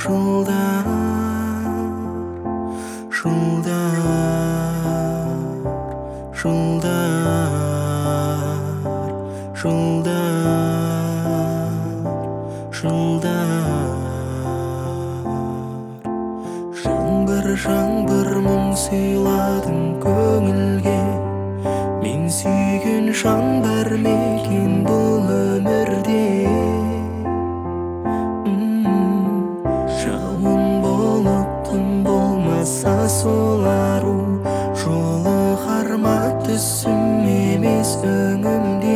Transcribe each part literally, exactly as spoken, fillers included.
Жылдар, жылдар, жылдар, жылдар, жылдар. Жаңбыр, жаңбыр мұң сыйладың көңілге, мен сүйген жан бар ма екен бұл өмірде? Жауын болып күн болмаса сол ару, жолығар ма түсім емес өңімде?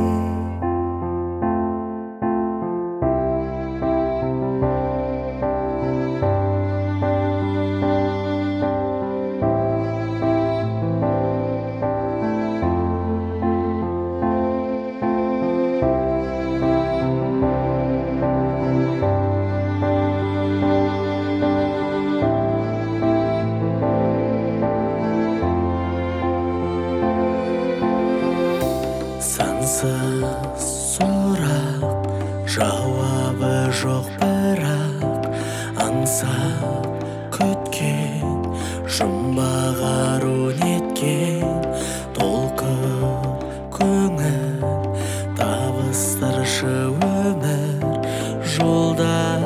Сансыз сұрақ, жауабы жоқ бірақ, аңсап күткен, жұмбақ ару неткен, толқып көңіл, табыстыршы өмір. Жолдар,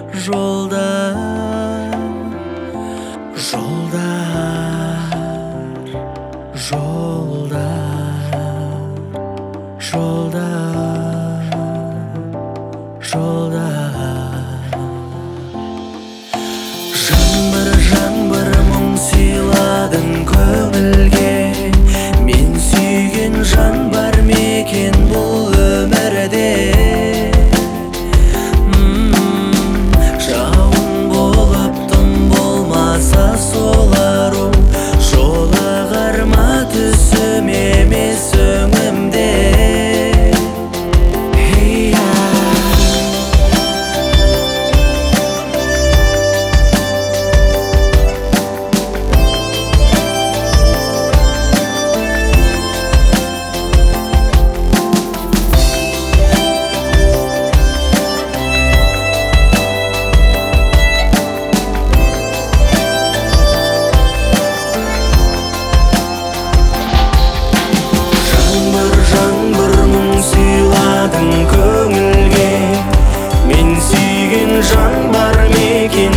жолдар, жолдар, жолдар, жолдар, жолдар. Жаңбыр, жаңбыр мұң сыйладың көңілге, мен сүйген жан бар ма екен бұл өмірде? Жауын болып тым болмаса сол ару, жолығар ма түсім емес өңімде? Көңілге, мен сүйген жан бар ма екен